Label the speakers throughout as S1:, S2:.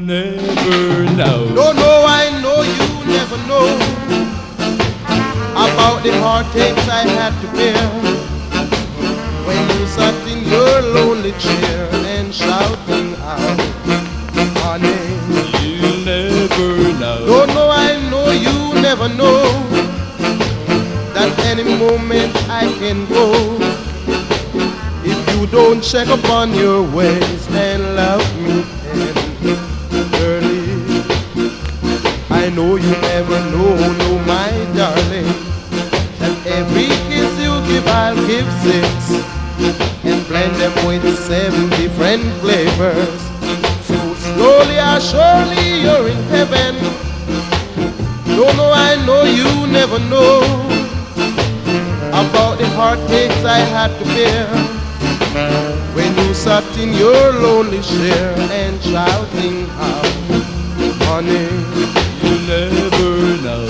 S1: never know.
S2: Don't know, I know you never know about the heartaches I had to bear when you sat in your lonely chair and shouting out, honey.
S1: You never know.
S2: Don't know, I know you never know that any moment I can go if you don't check upon your ways and love me tenderly. I know you never know, no, my darling, that every kiss you give, I'll give 6 and blend them with 7 different flavors. So slowly or surely you're in heaven. Don't know, I know you never know about the heartaches I had to bear when you sat in your lonely chair and shouting out, honey.
S1: You never know.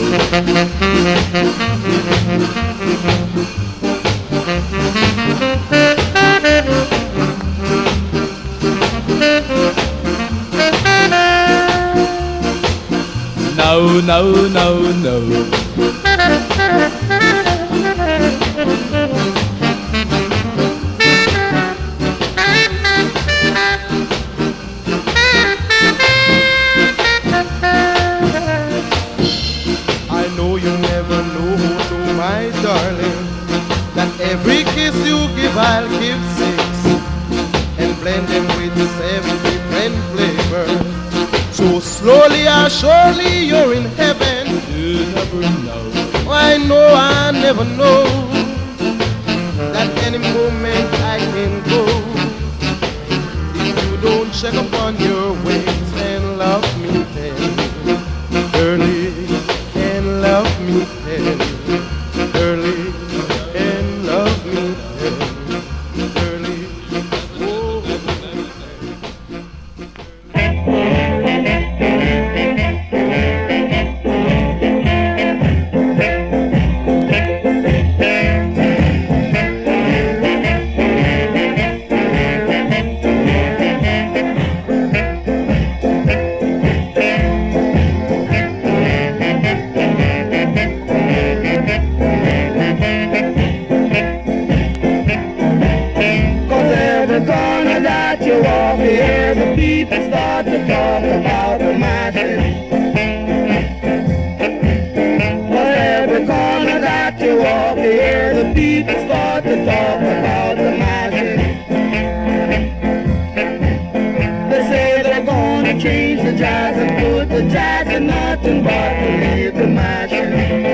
S1: No, no, no, no.
S2: I know you never know, no, my darling, that every kiss you give, I'll give 6 and blend them with 7 different flavors. So slowly or surely you're in heaven.
S1: You never know.
S2: I know, I never know that any moment I can go if you don't check upon your ways and love me tenderly, and love me tenderly, and love me tenderly. Oh.
S3: Change the jazz and put the jazz in nothing but to leave the machine.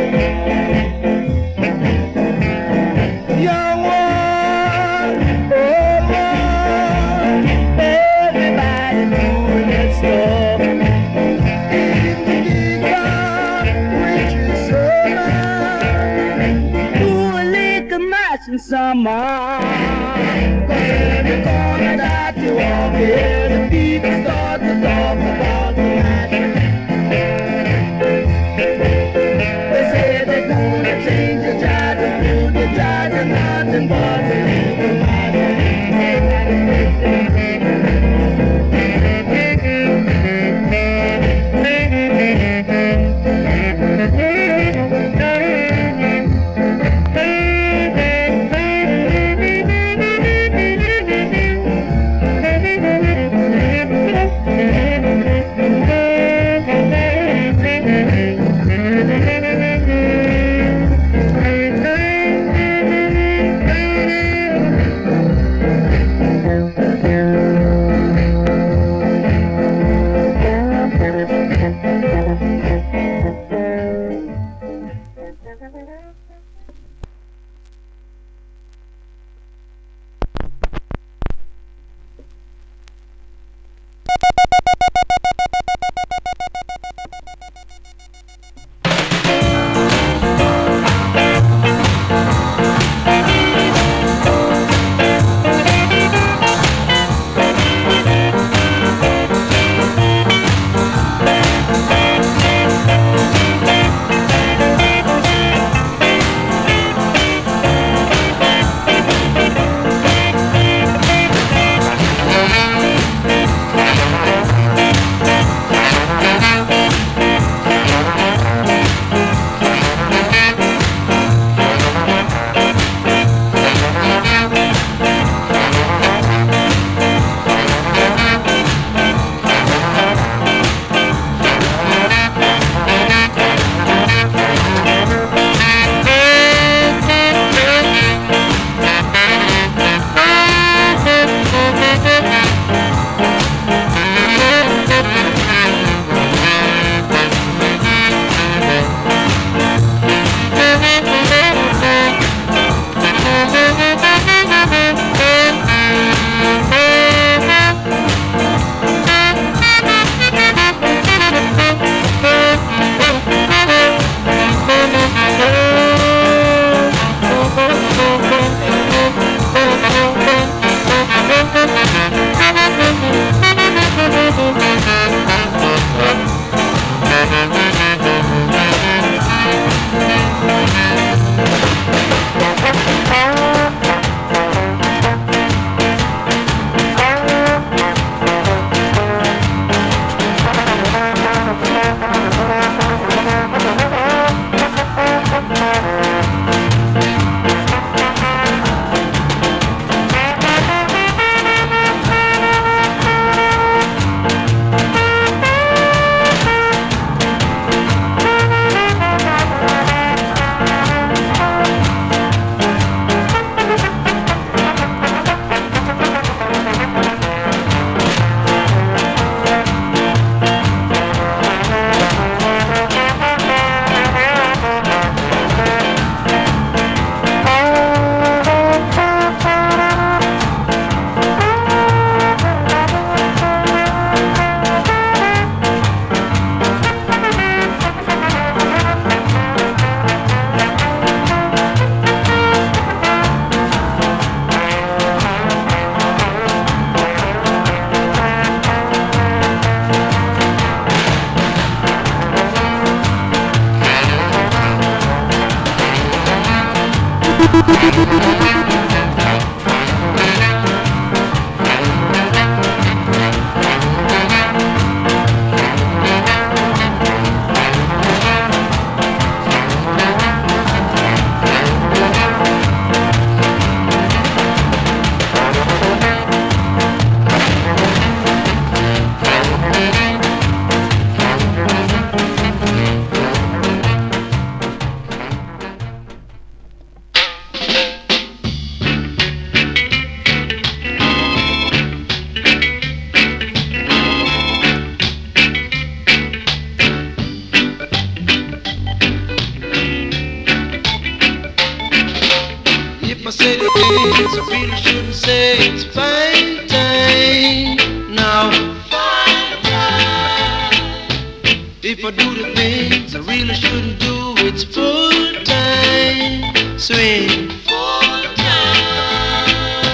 S3: You're one, oh one, everybody doing that stuff. In the big which is summer, doing liquor machine summer. 'Cause every corner that you walk in, the people start to talk about the magic.
S4: If I say the things, I really shouldn't say it's fine time. Now, fine time. If I do the things I really shouldn't do, it's full time. Swing. Full time.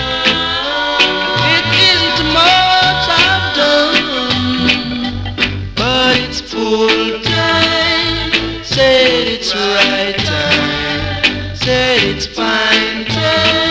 S4: It isn't much I've done, but it's full time. Said it's right time. Said it's fine time.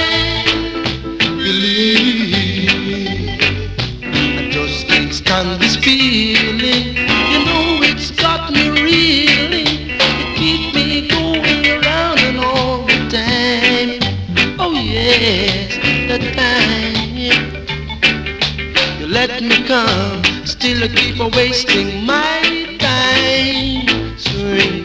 S4: Believe me, I just can't stand this feeling. You know it's got me reeling. It keeps me going around and all the time. Oh yes, that time. You let me come, still I keep on wasting my time. Swing.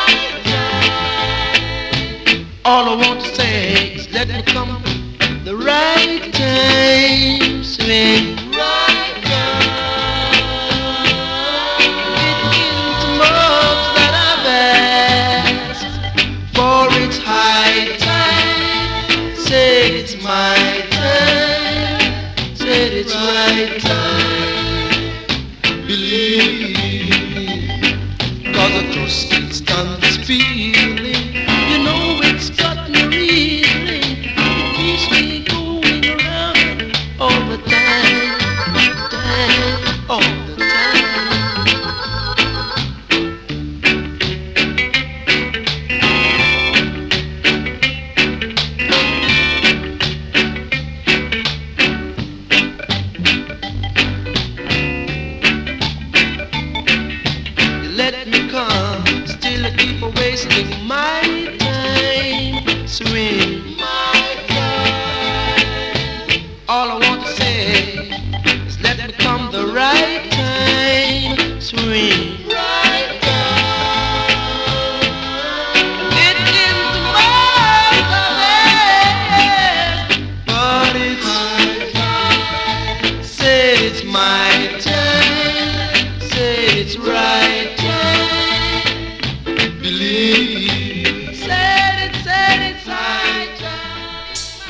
S4: All I want to say is let me come the right time. Swing. Right time. It isn't much that I've asked, for it's high time. Said it's my time. Said it's right time. Believe me, 'cause I just can't stand this feeling. You know it's got me reeling. It keeps me going around all the time, all the time. You let me come, still I keep on wasting my time. Swing. My time. All I want to say is let me come the right time. Swing. Right time. It isn't much of it, but it's my time. Say it's my time. Say it's right time. Believe. Said it's right time.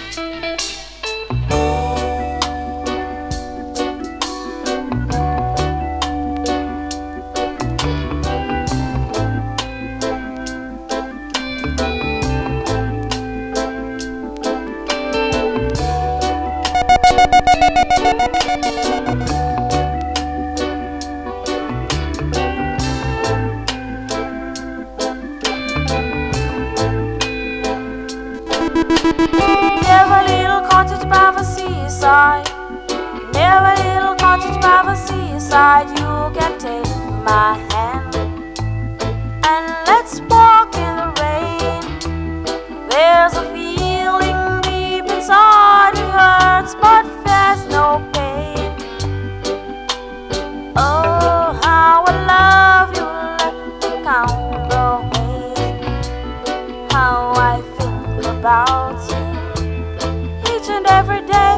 S5: Never little cottage by the seaside. Never little cottage by the seaside. You can take my hand and let's walk in the rain. There's a feeling deep inside. It hurts, but there's no pain. Oh, how I love you. Let me count the ways how I think about you each and every day.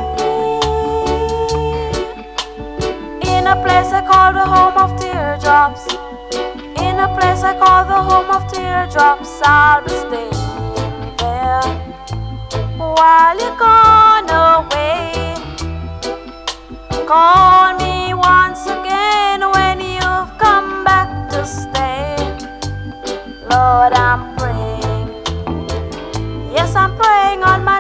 S5: In a place I call the home of teardrops. In a place I call the home of teardrops. I'll be staying there while you're gone away. Call me once again when you've come back to stay. Lord, I'm praying. Yes, I'm praying on my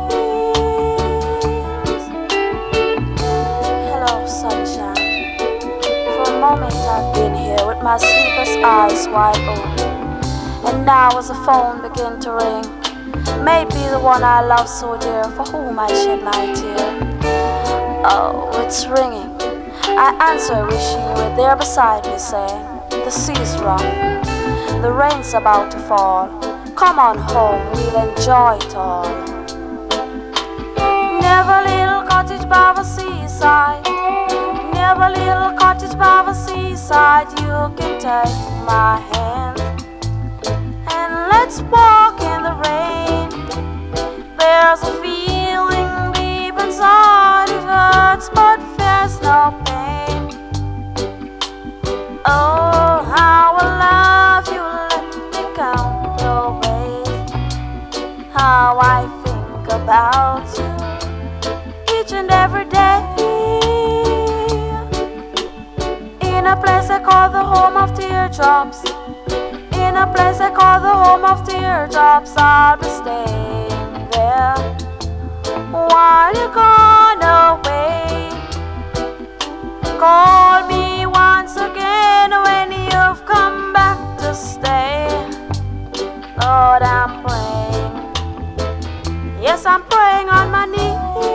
S5: knees. Hello, sunshine. For a moment I've been here with my sleepless eyes wide open, and now as the phone began to ring, may it be the one I love so dear, for whom I shed my tear. Oh, it's ringing. I answer, wishing you were there beside me, saying, the sea's rough, the rain's about to fall. Come on home, we'll enjoy it all. Never little cottage by the seaside, never little cottage by the seaside. You can take my hand and let's walk in the rain. There's a feeling deep inside, it hurts but there's no pain. Oh, how I love you, let me count the ways, how I think about you each and every day. In a place I call the home of teardrops, in a place I call the home of teardrops, I'll be staying there while you're gone away. Call me once again when you've come back to stay. Lord, I'm praying, yes, I'm praying on my knees.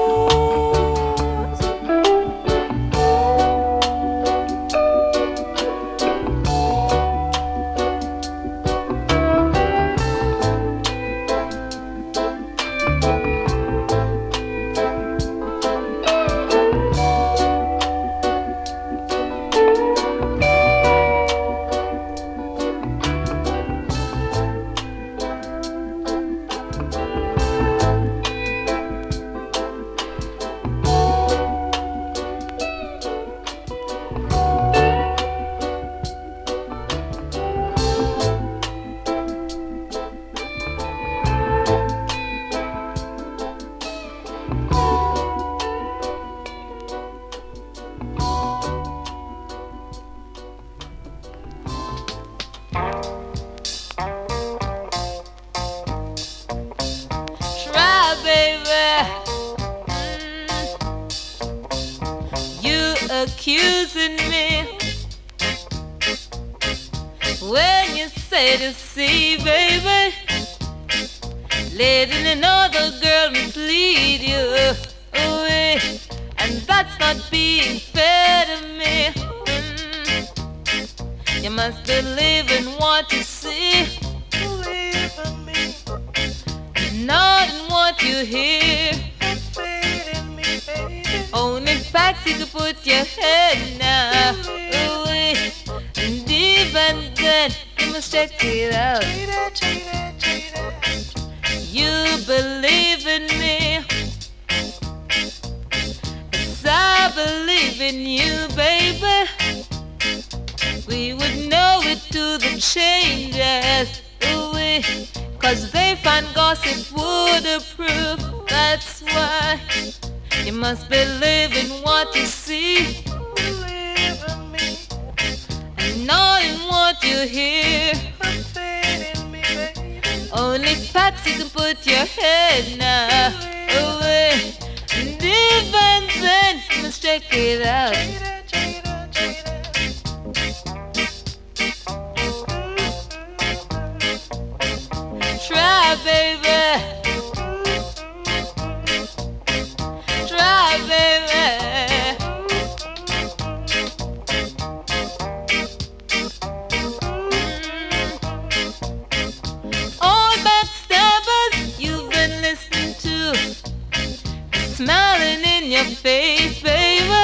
S6: Accusing me when you say to see, baby, letting another girl mislead you away, and that's not being fair to me. You must believe in what you see, believe in me, not in what you hear. Only facts you can put your head now away, and even then you must check it out. You believe in me, 'cause I believe in you, baby. We would know it to the changes away, 'cause they find gossip would approve. That's why you must believe in what you see, believe in me, and not in what you hear. In me, only facts you can put your head now away, and even then you must check it out. Try, baby. Try, baby. All backstabbers you've been listening to, smiling in your face, baby.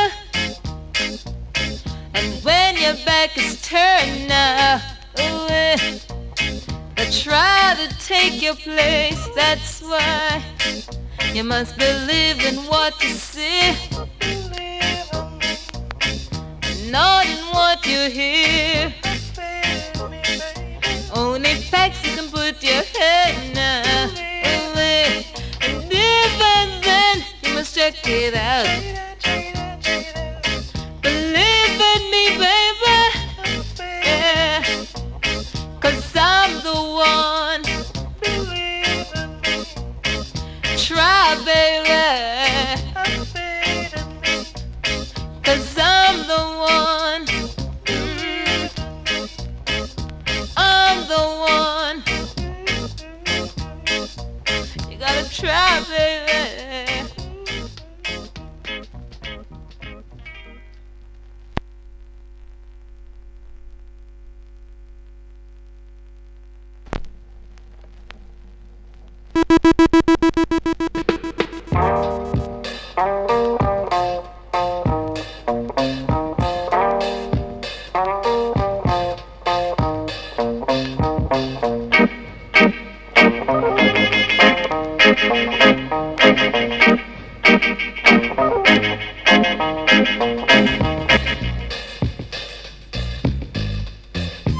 S6: And when your back is turned now away, they try to take your place. That's why you must believe in what you see, not in what you hear. Only facts you can put your head now away, and even then you must check it out. Believe in me, baby, yeah, 'cause I'm the one. Try, baby, 'cause I'm the one.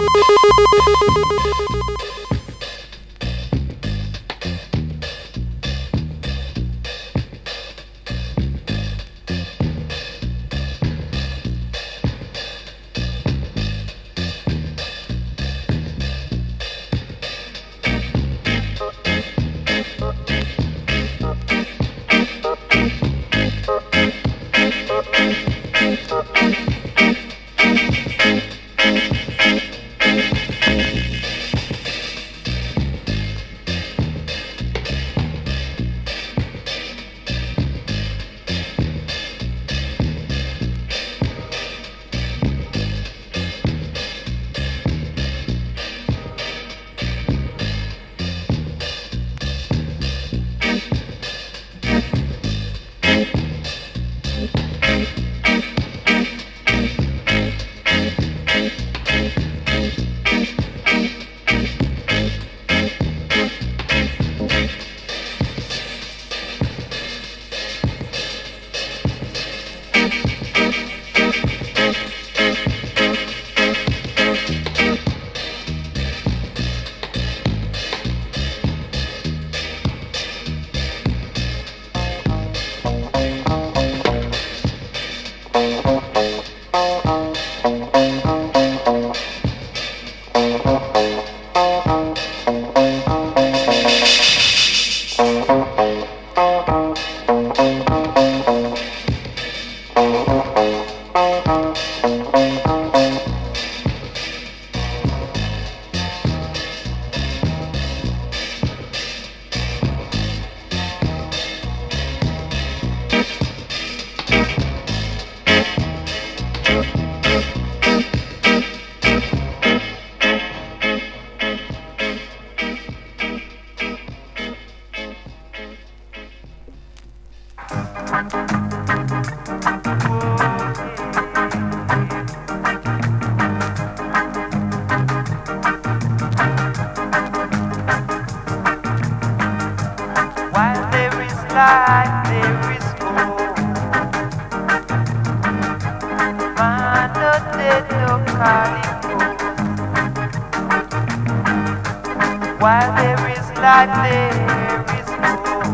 S7: While there is life, there is hope.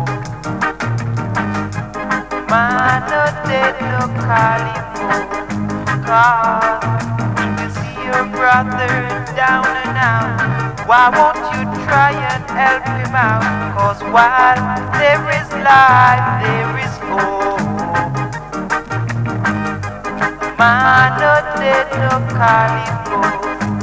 S7: Man, no dead, no calling hope. Cause if you see your brother down and out, why won't you try and help him out? Cause while there is life, there is hope. Man, no dead, no calling hope.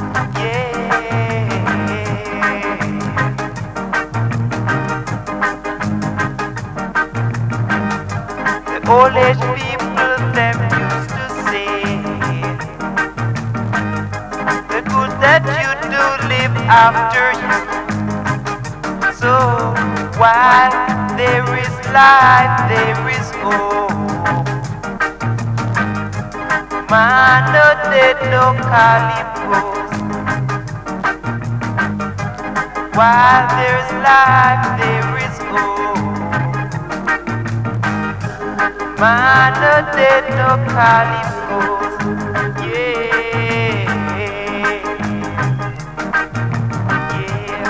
S7: Old age people, them used to say, the good that you do live after you. So while there is life, there is hope. Man, no dead, no calling post. While there's life, there is hope. Man, no dead, no calling post. Yeah, yeah.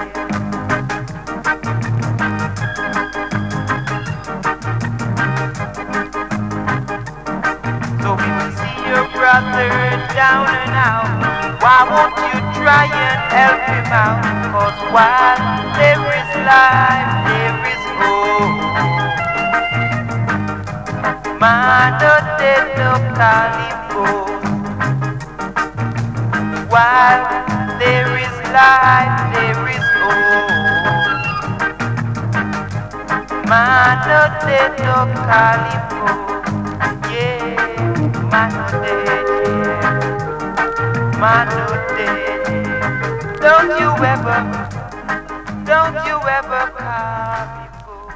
S7: So if you see your brother down and out, why won't you try and help him out? Cause while there is life, there is hope. Man, no dead, no calling post. While there is life, there is hope. Man, no dead, no calling post. Yeah, man, no dead, yeah. Man, no dead. Don't you ever call me fool.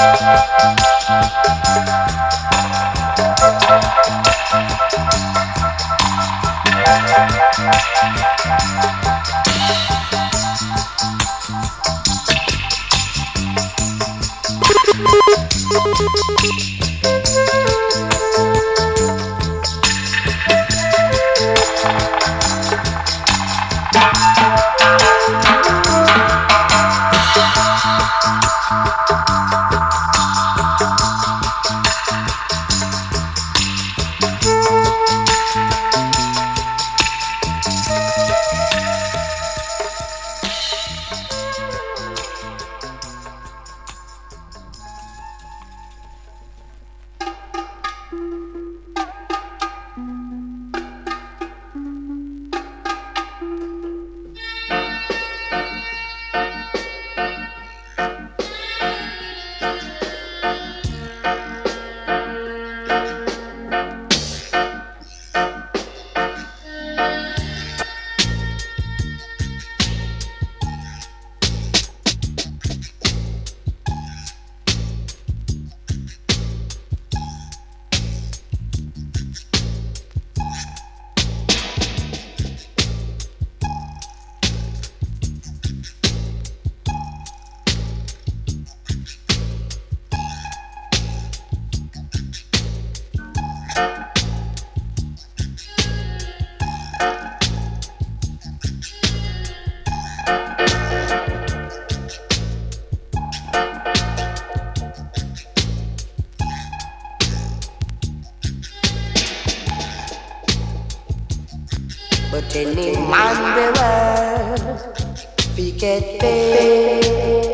S8: But any man beware, we get paid.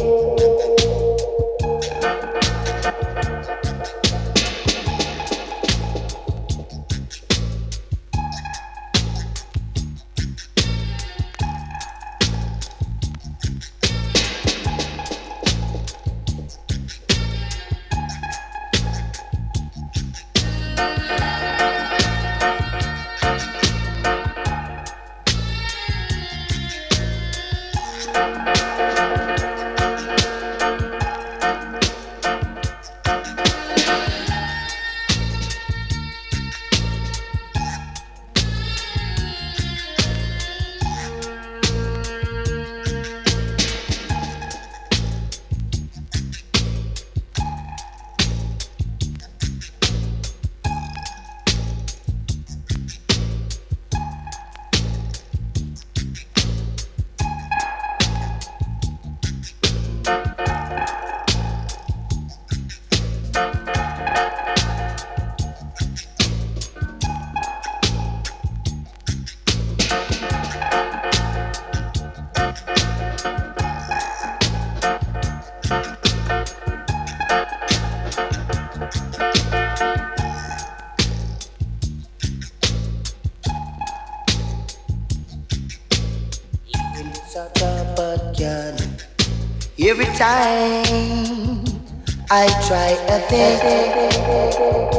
S9: Every time I try a thing,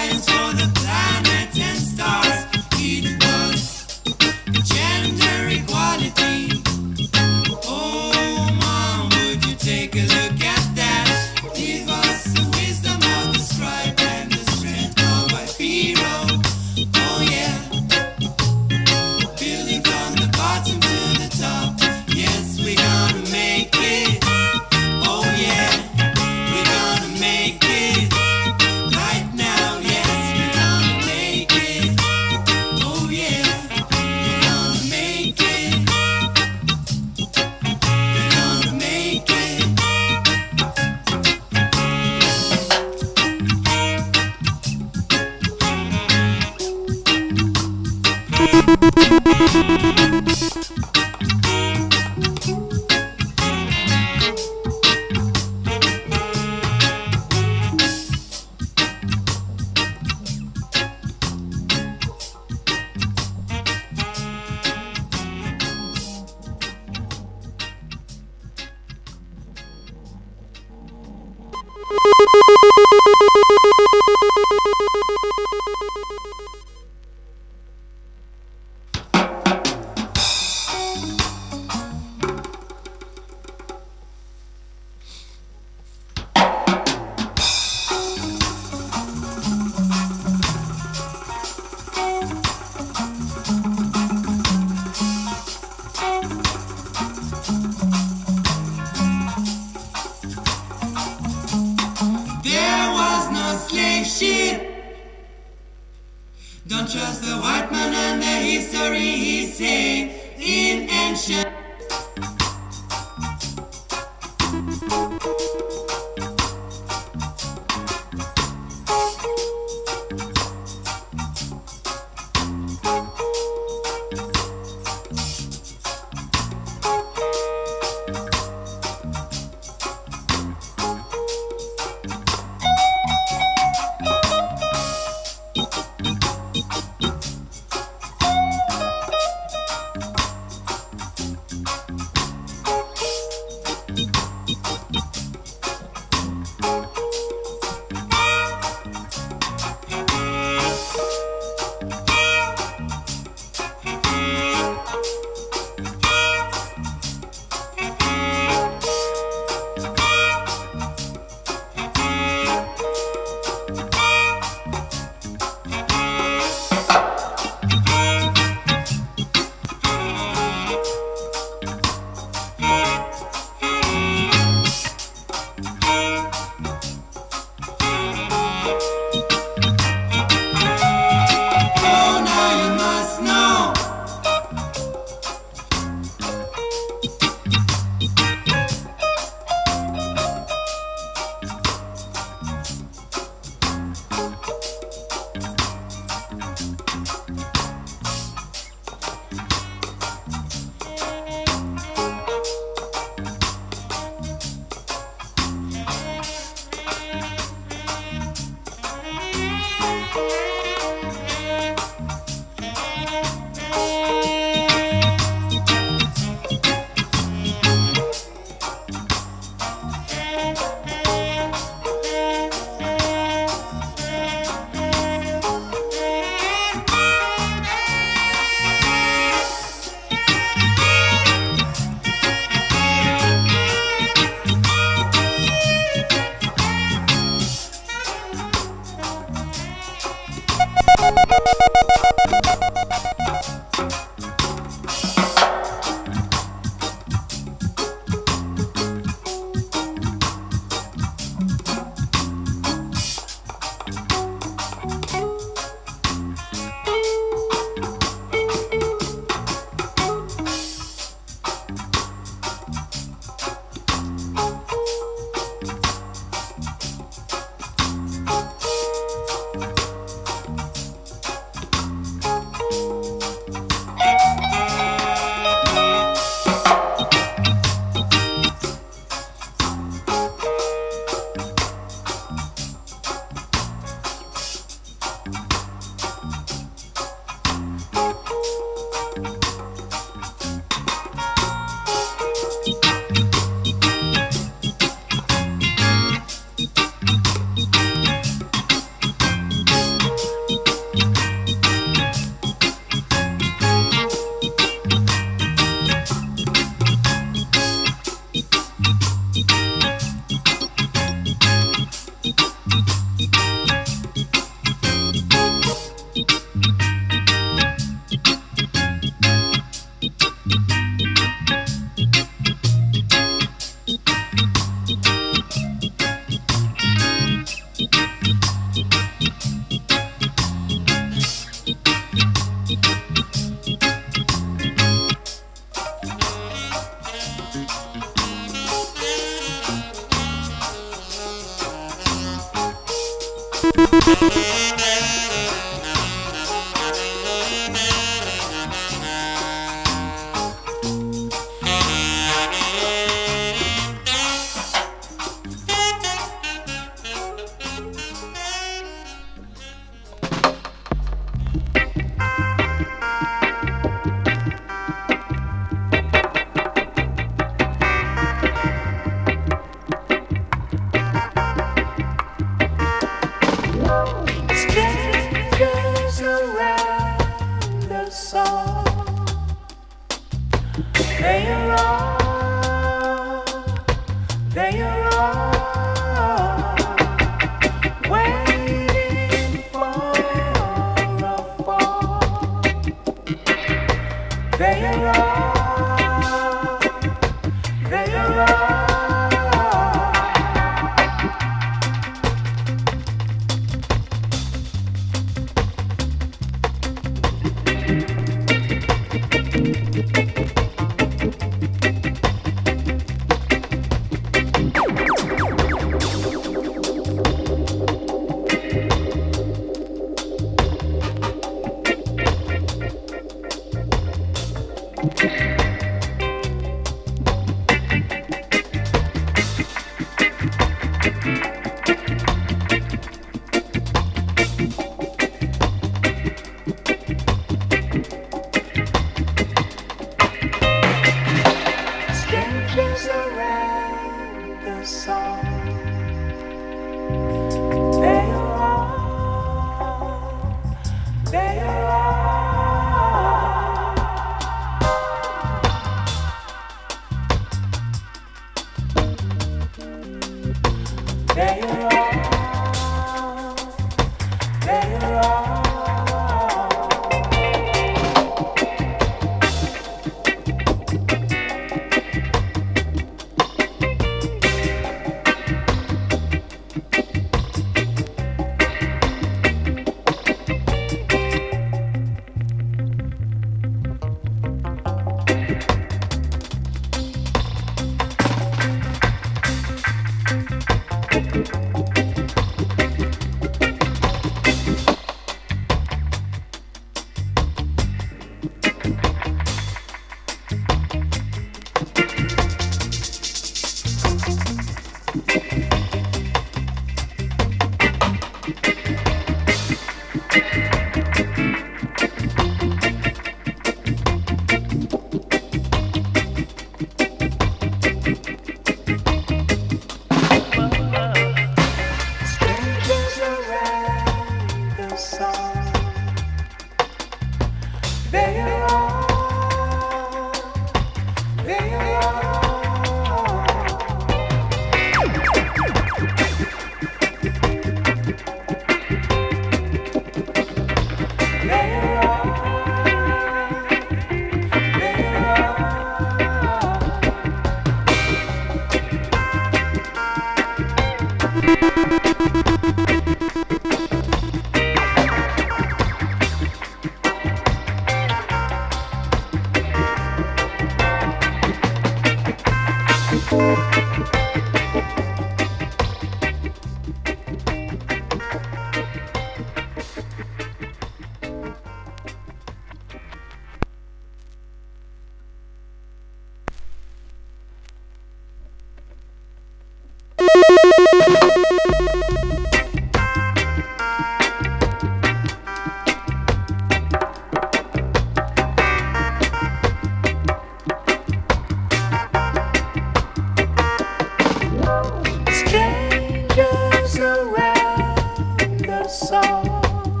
S10: around the song.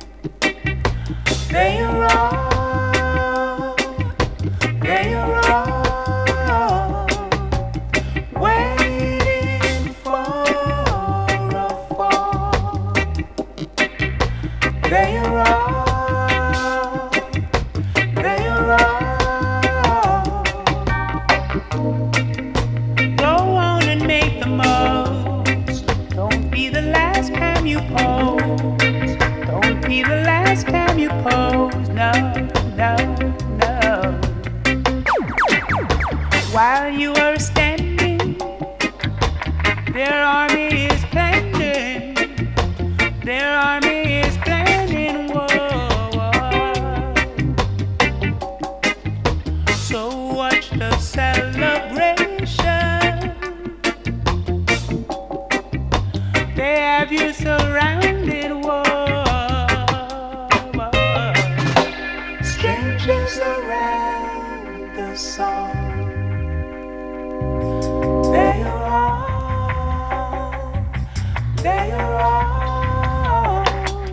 S10: They are all waiting for a fall. They are go on and make the most. Don't be the last time you pose. Don't be the last time you pose. No, no, no. While you are standing, their army is planning. Their army is planning war. So watch the celebration. They have you surrounded. War. Strangers around the song. They are all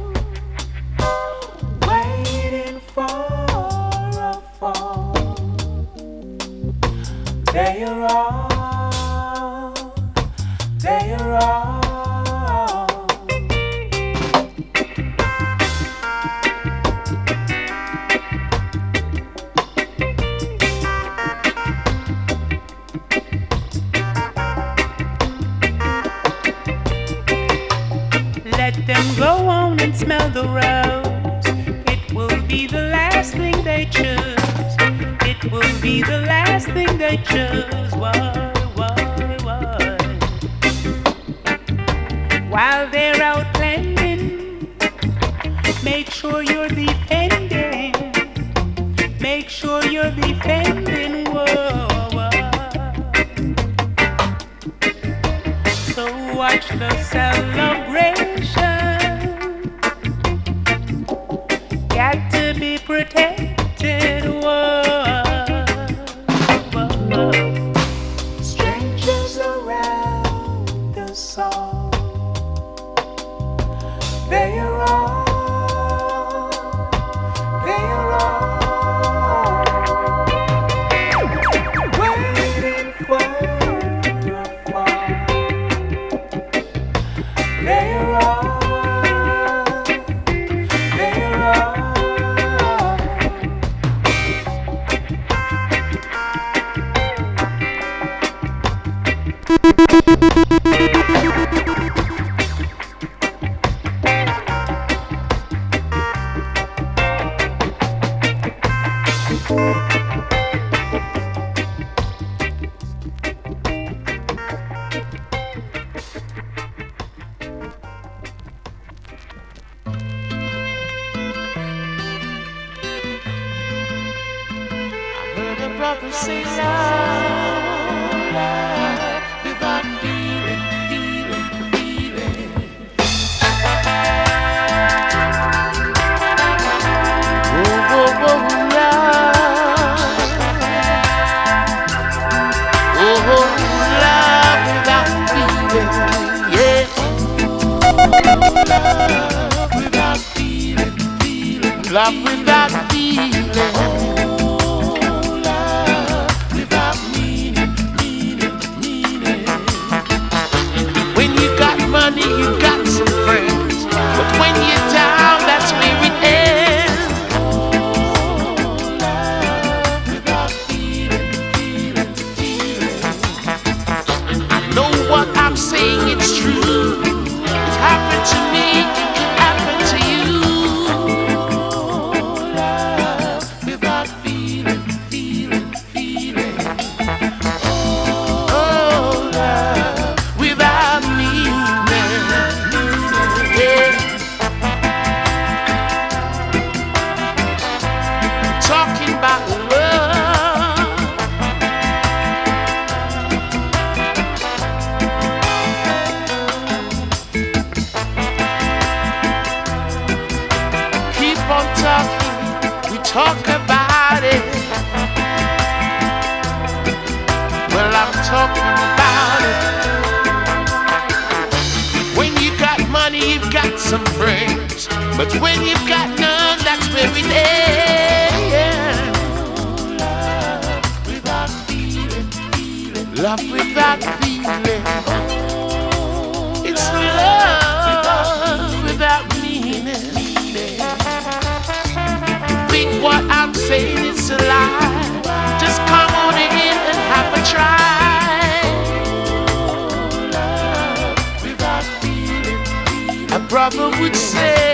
S10: waiting for a fall. They are all let them go on and smell the rose. It will be the last thing they choose. It will be the last thing they choose. Why? While they're out planning, make sure you're defending. Make sure you're defending. Whoa. So watch the celebration. Got to be protected. Whoa. Strangers around the song. They are all waiting for a fall. They are all
S4: brother say love, love, without feeling. Oh, love without feeling, yeah. Love without feeling. Love without feeling. You got some friends, but when you're down, that's where it ends. Love without feeling. I know what I'm saying, it's true. It happened to me, it can happen to you. Love without feeling. Oh, love without me. Talking about love. Keep on talking, we talk about it. Well, I'm talking about it. When
S11: money, you've got some friends. But when you've got none, that's where it ends. Love without feeling, love without feeling. It's love without meaning. Think what I'm saying is a lie. Just come on in and have a try. Without feeling, a brother would say,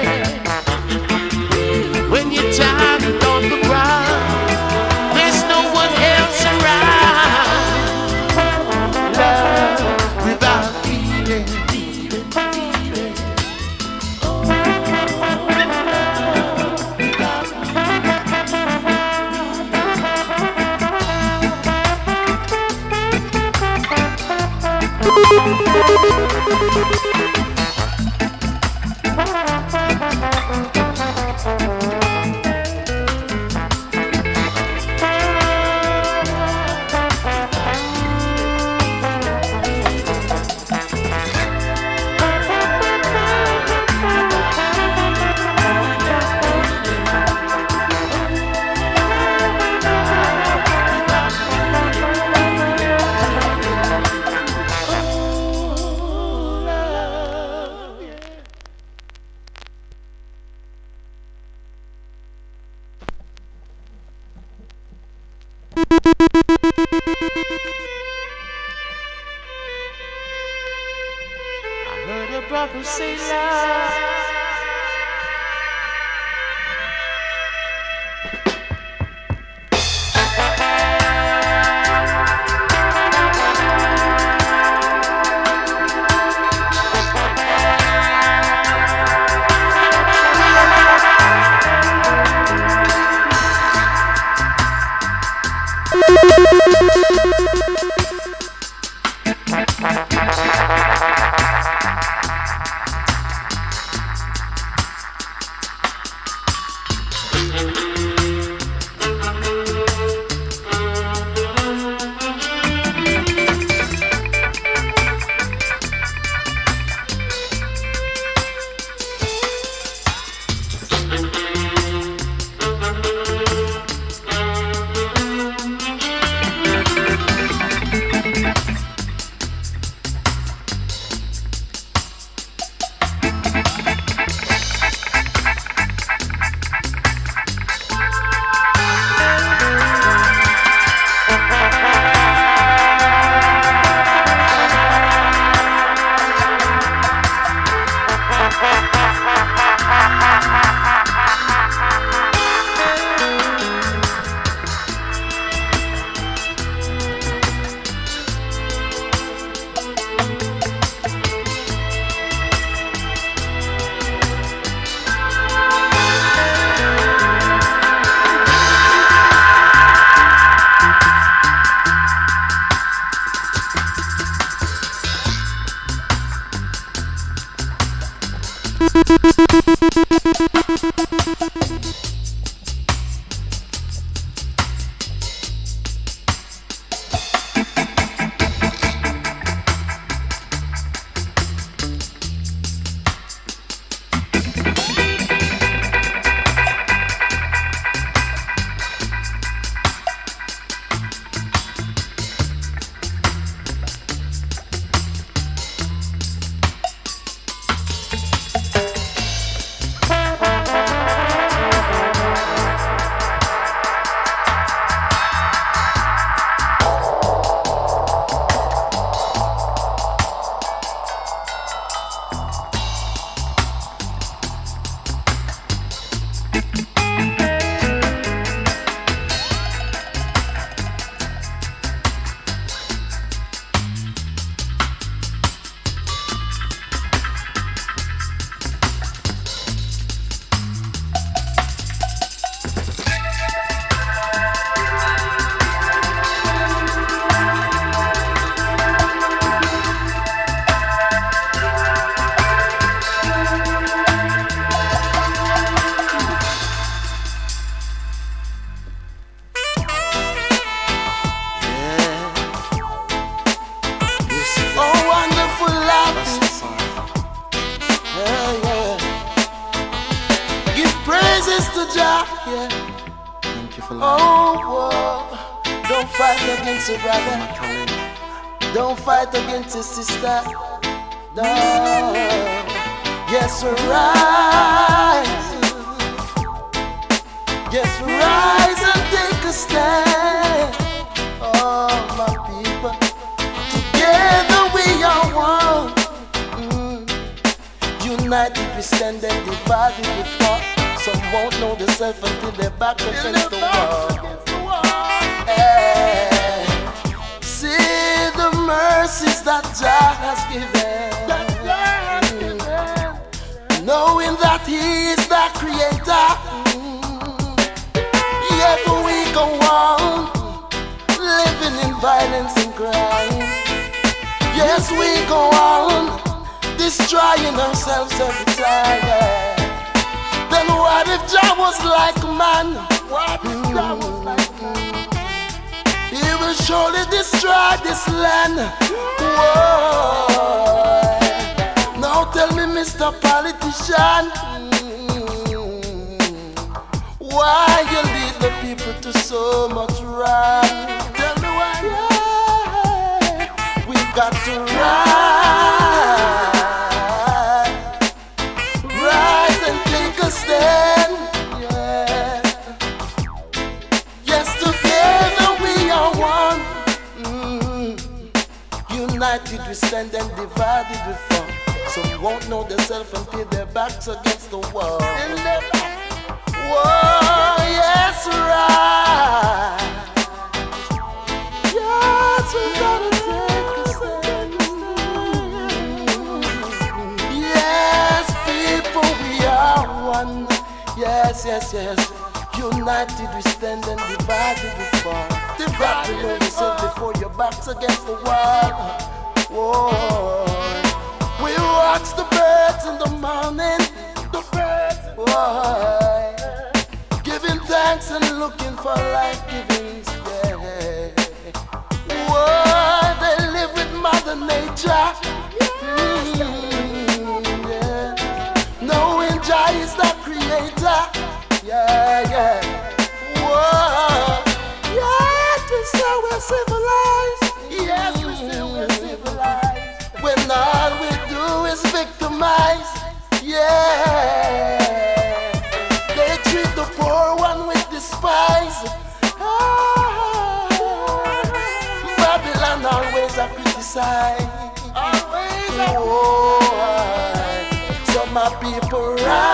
S11: when you're down and on the ground, there's no one else around. Love without feeling. Say love.
S12: Sister Jah, yeah.
S2: Thank you for
S12: Oh, don't fight against your brother. Don't fight against your sister. No. Yes, rise. Yes, rise and take a stand. Oh, my people. Together we are one. United we stand and divided we fall. Some won't know themselves until they're back against the wall. Hey. See the mercies that Jah has given. Knowing that He is the Creator. Yet we go on living in violence and crime. Yes, we go on destroying ourselves every time. Yeah. Then what if Jah was like man? What if Jah was like man? He will surely destroy this land. Whoa. Now tell me, Mr. Politician, why you lead the people to so much wrong? Tell me why. Yeah. We've got to rise and take a stand. Yeah. Yes, together we are one. United we stand and divided we fall. Some won't know themselves until their backs against the wall. Whoa, yes, right. Yes, we gotta take a stand. Yes, people, we are one. Yes, yes, yes. United we stand and divided we fall. Divided we know yourself before your backs against the wall. Whoa. We watch the birds in the morning. The birds, boy, giving thanks and looking for life givings. Yeah. Whoa, they live with Mother Nature. Yeah. Knowing Jah is the Creator. Yeah, yeah. Whoa, yeah, we still we're civilized. Yes, we still we're civilized. When all we do is victimize. Yeah, they treat the poor one with despise. Babylon always a criticize. Always. Oh, so my people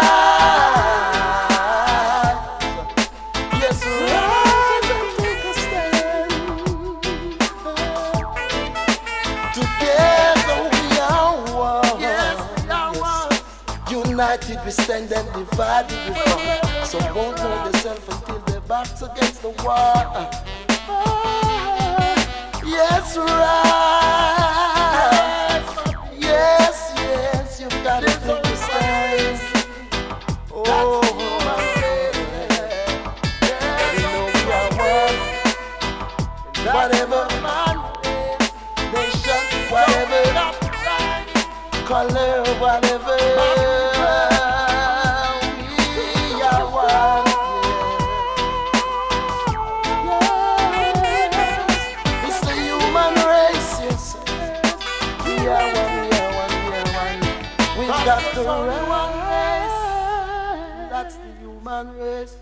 S12: rise. Yes, rise and take a stand. Together we are one. Yes, we are one. United we stand and divided we fall. Some won't know themselves until their backs against the wall. Yes, right. Yes, yes, you've got to take a stand. Oh, my baby. You know we are one. Whatever man, nation, whatever color, whatever. Got to rise. That's the human race.